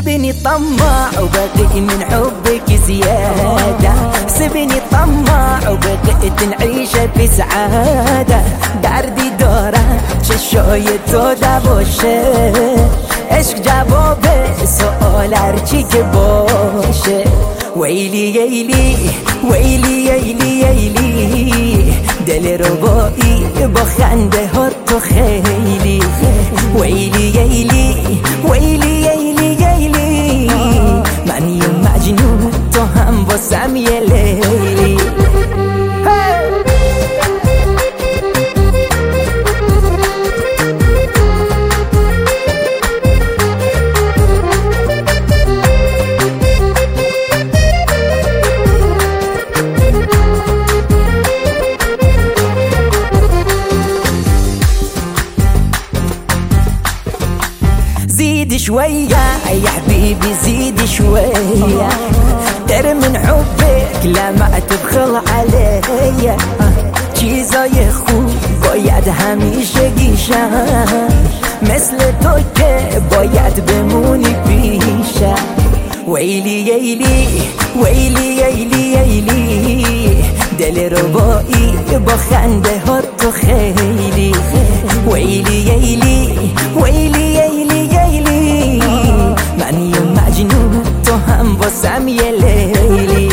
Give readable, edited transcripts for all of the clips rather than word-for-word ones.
سبني طماع وبقيت من حبك زيادة، سبني طماع وبقيت نعيش في سعادة. دردی دارم چشای تو دواشه، عشق جواب سؤال هرچی که باشه. ویلی ویلی ویلی ویلی ویلی دل ربایی با خنده ها تو خیلی. ویلی ویلی ویلی ویلی ویلی من یه مجنون تو هم واسم یه لیلی. زيد شوية يا حبيبي زيد شوية، ترى من حبك لا ما تبخل عليا. چیزای خوب باید همیشه گیشم، مثل تو که باید بمونی پیشم. ویلی ویلی ویلی ویلی ویلی دل ربایی با خنده ها تو خیلی. ویلی ویلی ویلی ویلی ویلی من یه مجنون تو هم واسم یه لیلی.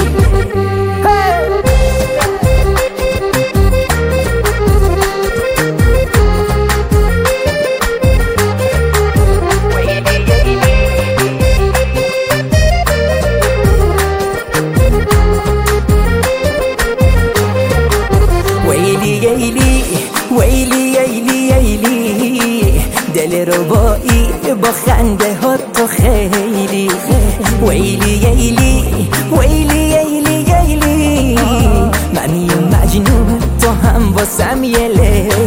ویلی ویلی ویلی ویلی دل ربایی با خنده ها تو خیلی. ویلی ویلی ویلی ویلی ویلی من یه مجنون تو هم واسم یه لیلی.